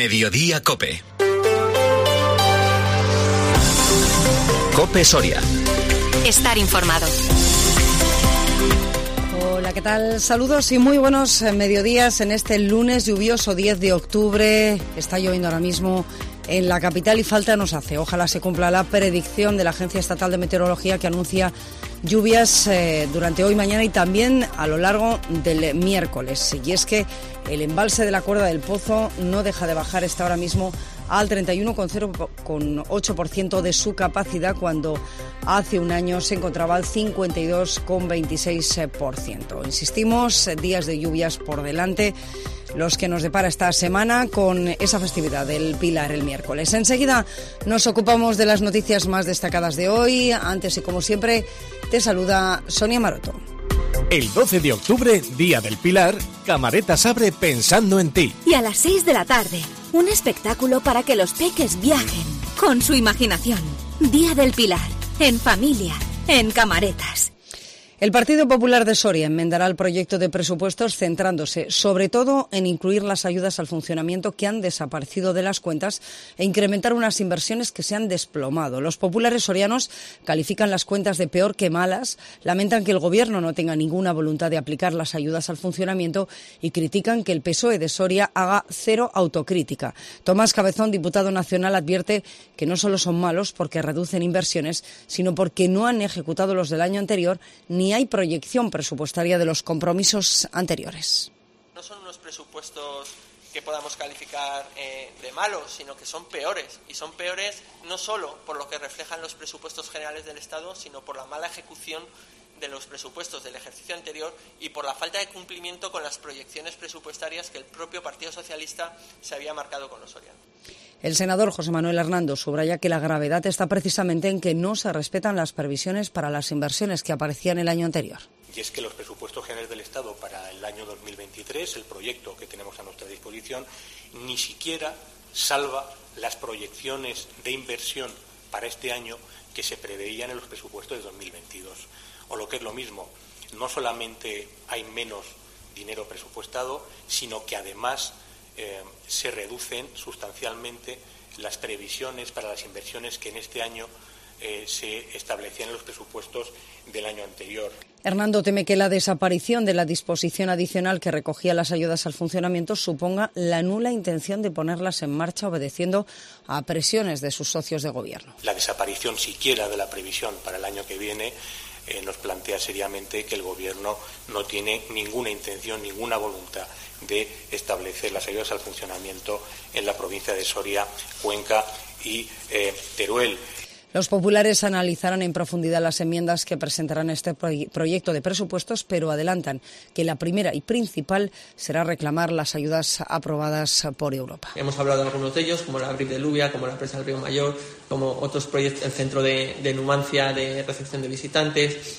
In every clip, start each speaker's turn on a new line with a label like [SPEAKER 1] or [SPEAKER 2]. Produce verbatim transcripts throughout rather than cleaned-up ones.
[SPEAKER 1] Mediodía COPE. COPE Soria.
[SPEAKER 2] Estar informado.
[SPEAKER 3] Hola, ¿qué tal? Saludos y muy buenos mediodías en este lunes lluvioso diez de octubre. Está lloviendo ahora mismo en la capital y falta nos hace. Ojalá se cumpla la predicción de la Agencia Estatal de Meteorología que anuncia lluvias eh, durante hoy, mañana y también a lo largo del miércoles. Y es que el embalse de la Cuerda del Pozo no deja de bajar, está ahora mismo al treinta y uno coma ocho por ciento de su capacidad, cuando hace un año se encontraba al cincuenta y dos coma veintiséis por ciento. Insistimos, días de lluvias por delante, los que nos depara esta semana con esa festividad del Pilar el miércoles. Enseguida nos ocupamos de las noticias más destacadas de hoy. Antes y como siempre, te saluda Sonia Maroto.
[SPEAKER 4] El doce de octubre, Día del Pilar, Camaretas abre pensando en ti.
[SPEAKER 2] Y a las seis de la tarde, un espectáculo para que los peques viajen con su imaginación. Día del Pilar, en familia, en Camaretas.
[SPEAKER 3] El Partido Popular de Soria enmendará el proyecto de presupuestos centrándose sobre todo en incluir las ayudas al funcionamiento que han desaparecido de las cuentas e incrementar unas inversiones que se han desplomado. Los populares sorianos califican las cuentas de peor que malas, lamentan que el Gobierno no tenga ninguna voluntad de aplicar las ayudas al funcionamiento y critican que el P S O E de Soria haga cero autocrítica. Tomás Cabezón, diputado nacional, advierte que no solo son malos porque reducen inversiones, sino porque no han ejecutado los del año anterior ni hay proyección presupuestaria de los compromisos anteriores.
[SPEAKER 5] No son unos presupuestos que podamos calificar eh, de malos, sino que son peores. Y son peores no solo por lo que reflejan los presupuestos generales del Estado, sino por la mala ejecución de los presupuestos del ejercicio anterior y por la falta de cumplimiento con las proyecciones presupuestarias que el propio Partido Socialista se había marcado con los sorianos.
[SPEAKER 3] El senador José Manuel Hernando subraya que la gravedad está precisamente en que no se respetan las previsiones para las inversiones que aparecían el año anterior.
[SPEAKER 6] Y es que los presupuestos generales del Estado para el año dos mil veintitrés, el proyecto que tenemos a nuestra disposición, ni siquiera salva las proyecciones de inversión para este año que se preveían en los presupuestos de dos mil veintidós. O lo que es lo mismo, no solamente hay menos dinero presupuestado, sino que además eh, se reducen sustancialmente las previsiones para las inversiones que en este año eh, se establecían en los presupuestos del año anterior.
[SPEAKER 3] Hernando teme que la desaparición de la disposición adicional que recogía las ayudas al funcionamiento suponga la nula intención de ponerlas en marcha, obedeciendo a presiones de sus socios de gobierno.
[SPEAKER 6] La desaparición siquiera de la previsión para el año que viene Eh, nos plantea seriamente que el Gobierno no tiene ninguna intención, ninguna voluntad de establecer las ayudas al funcionamiento en la provincia de Soria, Cuenca y eh, Teruel.
[SPEAKER 3] Los populares analizarán en profundidad las enmiendas que presentarán este proyecto de presupuestos, pero adelantan que la primera y principal será reclamar las ayudas aprobadas por Europa.
[SPEAKER 7] Hemos hablado de algunos de ellos, como la Brib de Lluvia, como la presa del Río Mayor, como otros proyectos, el centro de, de Numancia de recepción de visitantes,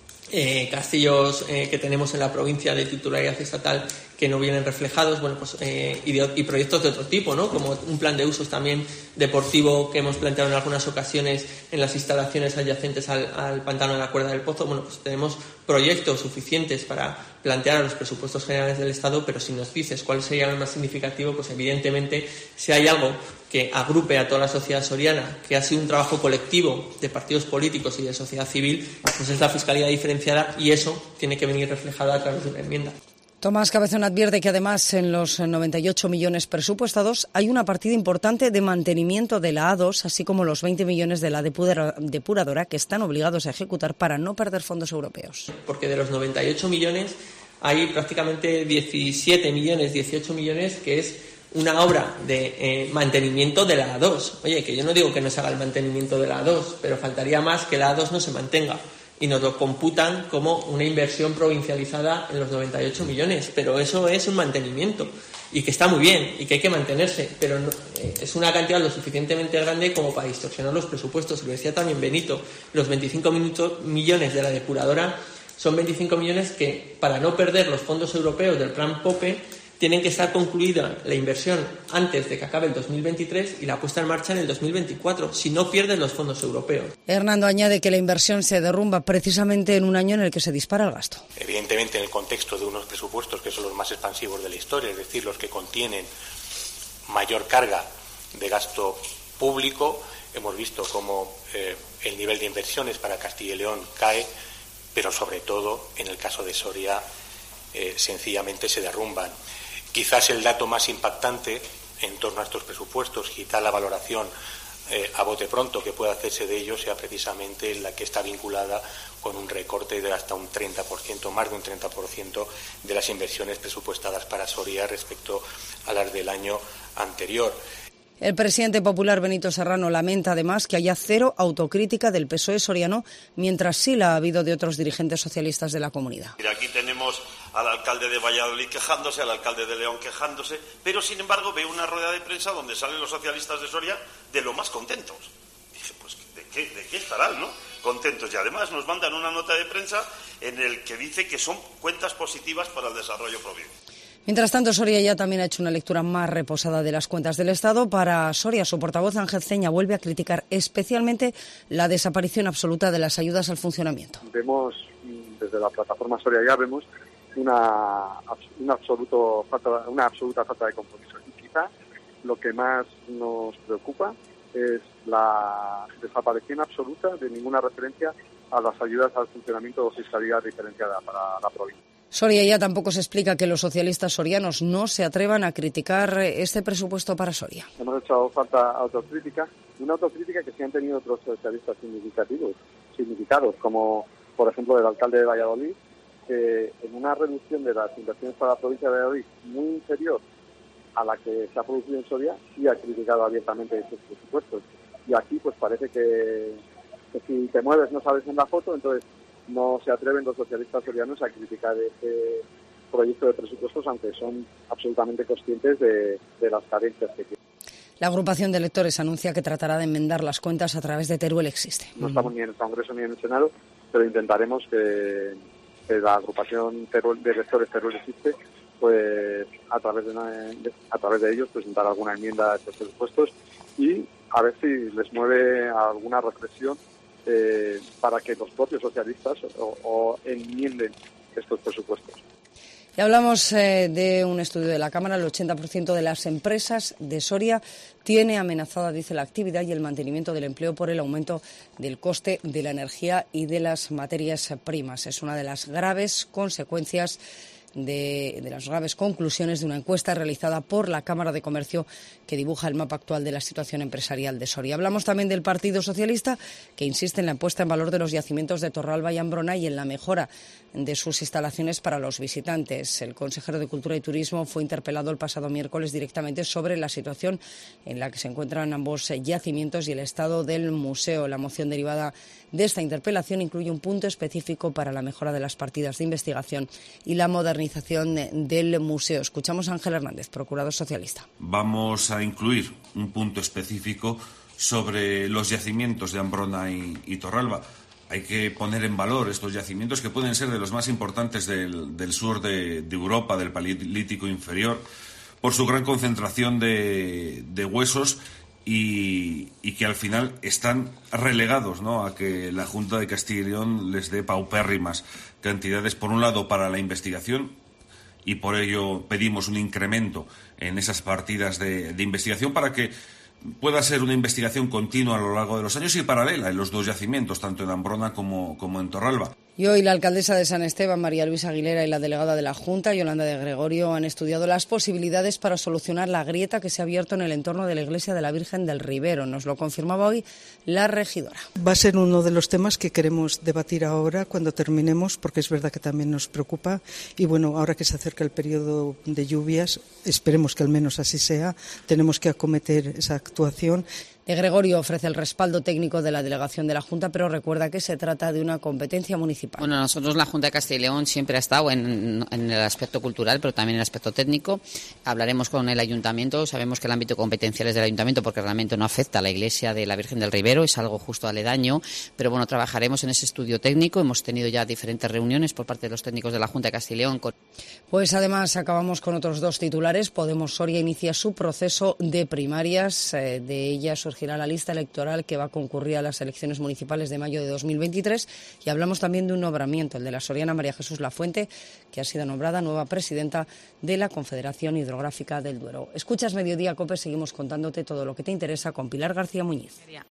[SPEAKER 7] eh, castillos eh, que tenemos en la provincia de titularidad estatal que no vienen reflejados, bueno, pues eh, y, de, y proyectos de otro tipo, ¿no? Como un plan de usos también deportivo que hemos planteado en algunas ocasiones en las instalaciones adyacentes al, al pantano de la Cuerda del Pozo. Bueno, pues tenemos proyectos suficientes para plantear a los presupuestos generales del Estado, pero si nos dices cuál sería el más significativo, pues evidentemente si hay algo que agrupe a toda la sociedad soriana, que ha sido un trabajo colectivo de partidos políticos y de sociedad civil, pues es la fiscalidad diferenciada, y eso tiene que venir reflejado a través de una enmienda.
[SPEAKER 3] Tomás Cabezón advierte que además en los noventa y ocho millones presupuestados hay una partida importante de mantenimiento de la A dos, así como los veinte millones de la depuradora que están obligados a ejecutar para no perder fondos europeos.
[SPEAKER 7] Porque de los noventa y ocho millones hay prácticamente diecisiete millones, dieciocho millones que es una obra de eh, mantenimiento de la A dos. Oye, que yo no digo que no se haga el mantenimiento de la A dos, pero faltaría más que la A dos no se mantenga. Y nos lo computan como una inversión provincializada en los noventa y ocho millones, pero eso es un mantenimiento y que está muy bien y que hay que mantenerse, pero no, eh, es una cantidad lo suficientemente grande como para distorsionar los presupuestos. Lo decía también Benito, los veinticinco minutos, millones de la depuradora son veinticinco millones que, para no perder los fondos europeos del plan POPE, tienen que estar concluida la inversión antes de que acabe el dos mil veintitrés y la puesta en marcha en el dos mil veinticuatro, si no pierden los fondos europeos.
[SPEAKER 3] Hernando añade que la inversión se derrumba precisamente en un año en el que se dispara el gasto.
[SPEAKER 6] Evidentemente, en el contexto de unos presupuestos que son los más expansivos de la historia, es decir, los que contienen mayor carga de gasto público. Hemos visto cómo eh, el nivel de inversiones para Castilla y León cae, pero sobre todo en el caso de Soria eh, sencillamente se derrumban. Quizás el dato más impactante en torno a estos presupuestos, quizá la valoración eh, a bote pronto que pueda hacerse de ellos sea precisamente la que está vinculada con un recorte de hasta un treinta por ciento, más de un treinta por ciento de las inversiones presupuestadas para Soria respecto a las del año anterior.
[SPEAKER 3] El presidente popular Benito Serrano lamenta además que haya cero autocrítica del P S O E soriano, mientras sí la ha habido de otros dirigentes socialistas de la comunidad.
[SPEAKER 8] Mira, aquí tenemos al alcalde de Valladolid quejándose, al alcalde de León quejándose, pero sin embargo veo una rueda de prensa donde salen los socialistas de Soria de lo más contentos. Dije, pues, ¿de qué, de qué estarán, no? Contentos. Y además nos mandan una nota de prensa en el que dice que son cuentas positivas para el desarrollo provincial.
[SPEAKER 3] Mientras tanto, Soria ya también ha hecho una lectura más reposada de las cuentas del Estado. Para Soria, su portavoz Ángel Ceña vuelve a criticar especialmente la desaparición absoluta de las ayudas al funcionamiento.
[SPEAKER 9] Vemos, desde la plataforma Soria ya vemos una, una, absoluto falta, una absoluta falta de compromiso. Y quizá lo que más nos preocupa es la desaparición absoluta de ninguna referencia a las ayudas al funcionamiento o fiscalidad diferenciada para la provincia.
[SPEAKER 3] Soria ya tampoco se explica que los socialistas sorianos no se atrevan a criticar este presupuesto para Soria.
[SPEAKER 9] Hemos hecho falta autocrítica, una autocrítica que sí han tenido otros socialistas significativos, significados, como por ejemplo el alcalde de Valladolid, que en una reducción de las inversiones para la provincia de Valladolid muy inferior a la que se ha producido en Soria, sí ha criticado abiertamente estos presupuestos. Y aquí pues parece que, que si te mueves no sabes en la foto, entonces no se atreven los socialistas sorianos a criticar este proyecto de presupuestos, aunque son absolutamente conscientes de, de las carencias que tiene.
[SPEAKER 3] La agrupación de electores anuncia que tratará de enmendar las cuentas a través de Teruel Existe.
[SPEAKER 9] No estamos ni en el Congreso ni en el Senado, pero intentaremos que, que la agrupación Teruel, de electores Teruel Existe, pues a través de, de a través de ellos presentar alguna enmienda a estos presupuestos y a ver si les mueve a alguna reflexión Eh, para que los propios socialistas o, o enmienden estos presupuestos.
[SPEAKER 3] Y hablamos eh, de un estudio de la Cámara. El ochenta por ciento de las empresas de Soria tiene amenazada, dice, la actividad y el mantenimiento del empleo por el aumento del coste de la energía y de las materias primas. Es una de las graves consecuencias De, de las graves conclusiones de una encuesta realizada por la Cámara de Comercio que dibuja el mapa actual de la situación empresarial de Soria. Hablamos también del Partido Socialista, que insiste en la puesta en valor de los yacimientos de Torralba y Ambrona y en la mejora de sus instalaciones para los visitantes. El consejero de Cultura y Turismo fue interpelado el pasado miércoles directamente sobre la situación en la que se encuentran ambos yacimientos y el estado del museo. La moción derivada de esta interpelación incluye un punto específico para la mejora de las partidas de investigación y la modernización del museo. Escuchamos a Ángel Hernández, procurador socialista.
[SPEAKER 10] Vamos a incluir un punto específico sobre los yacimientos de Ambrona y, y Torralba. Hay que poner en valor estos yacimientos que pueden ser de los más importantes del, del sur de, de Europa, del Paleolítico inferior, por su gran concentración de, de huesos y, y que al final están relegados, ¿no?, a que la Junta de Castilla y León les dé paupérrimas cantidades, por un lado, para la investigación, y por ello pedimos un incremento en esas partidas de, de investigación para que pueda ser una investigación continua a lo largo de los años y paralela en los dos yacimientos, tanto en Ambrona como, como en Torralba.
[SPEAKER 3] Y hoy la alcaldesa de San Esteban, María Luisa Aguilera, y la delegada de la Junta, Yolanda de Gregorio, han estudiado las posibilidades para solucionar la grieta que se ha abierto en el entorno de la iglesia de la Virgen del Ribero. Nos lo confirmaba hoy la regidora.
[SPEAKER 11] Va a ser uno de los temas que queremos debatir ahora cuando terminemos, porque es verdad que también nos preocupa. Y bueno, ahora que se acerca el periodo de lluvias, esperemos que al menos así sea, tenemos que acometer esa actuación.
[SPEAKER 3] De Gregorio ofrece el respaldo técnico de la delegación de la Junta, pero recuerda que se trata de una competencia municipal.
[SPEAKER 12] Bueno, nosotros la Junta de Castilla y León siempre ha estado en, en el aspecto cultural, pero también en el aspecto técnico. Hablaremos con el Ayuntamiento, sabemos que el ámbito competencial es del Ayuntamiento porque realmente no afecta a la iglesia de la Virgen del Ribero, es algo justo aledaño, pero bueno, trabajaremos en ese estudio técnico. Hemos tenido ya diferentes reuniones por parte de los técnicos de la Junta de Castilla y León. Con...
[SPEAKER 3] Pues además acabamos con otros dos titulares. Podemos Soria inicia su proceso de primarias, eh, de ellas surgirá la lista electoral que va a concurrir a las elecciones municipales de mayo de dos mil veintitrés y hablamos también de un nombramiento, el de la soriana María Jesús Lafuente, que ha sido nombrada nueva presidenta de la Confederación Hidrográfica del Duero. Escuchas Mediodía Cope, seguimos contándote todo lo que te interesa con Pilar García Muñiz.